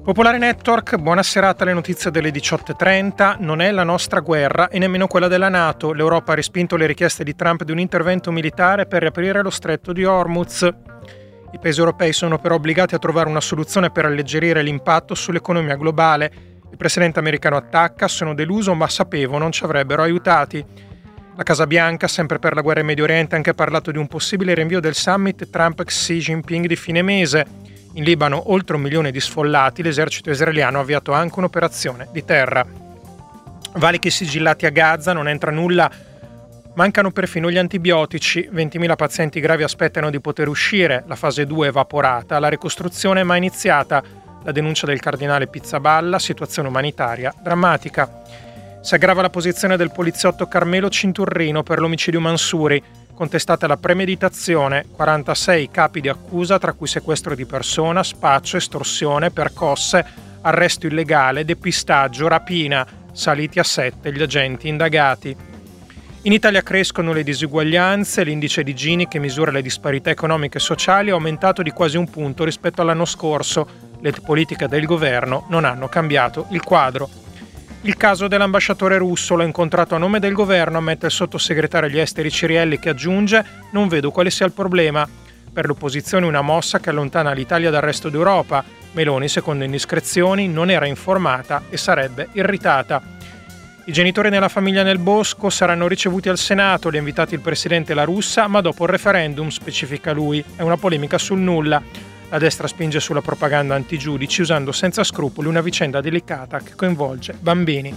Popolare Network, buona serata. Le notizie delle 18:30. Non è la nostra guerra e nemmeno quella della NATO. L'Europa ha respinto le richieste di Trump di un intervento militare per riaprire lo stretto di Hormuz. I paesi europei sono però obbligati a trovare una soluzione per alleggerire l'impatto sull'economia globale. Il presidente americano attacca: sono deluso ma sapevo non ci avrebbero aiutati. La Casa Bianca, sempre per la guerra in Medio Oriente, ha anche parlato di un possibile rinvio del summit Trump-Xi Jinping di fine mese. In Libano, oltre 1 milione di sfollati, l'esercito israeliano ha avviato anche un'operazione di terra. Valichi sigillati a Gaza, non entra nulla, mancano perfino gli antibiotici, 20.000 pazienti gravi aspettano di poter uscire, la fase 2 è evaporata, la ricostruzione è mai iniziata, la denuncia del cardinale Pizzaballa, situazione umanitaria drammatica. Si aggrava la posizione del poliziotto Carmelo Cinturrino per l'omicidio Mansuri, contestata la premeditazione, 46 capi di accusa tra cui sequestro di persona, spaccio, estorsione, percosse, arresto illegale, depistaggio, rapina, saliti a 7 gli agenti indagati. In Italia crescono le disuguaglianze, l'indice di Gini che misura le disparità economiche e sociali è aumentato di quasi 1 punto rispetto all'anno scorso, le politiche del governo non hanno cambiato il quadro. Il caso dell'ambasciatore russo, l'ho incontrato a nome del governo, ammette il sottosegretario agli esteri Cirielli, che aggiunge: non vedo quale sia il problema. Per l'opposizione una mossa che allontana l'Italia dal resto d'Europa. Meloni, secondo indiscrezioni, non era informata e sarebbe irritata. I genitori della famiglia nel bosco saranno ricevuti al Senato, li ha invitati il presidente La Russa, ma dopo il referendum, specifica lui. È una polemica sul nulla. La destra spinge sulla propaganda antigiudici usando senza scrupoli una vicenda delicata che coinvolge bambini.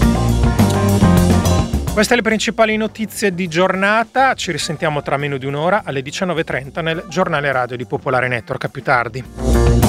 Queste le principali notizie di giornata. Ci risentiamo tra meno di un'ora alle 19:30 nel giornale radio di Popolare Network. A più tardi.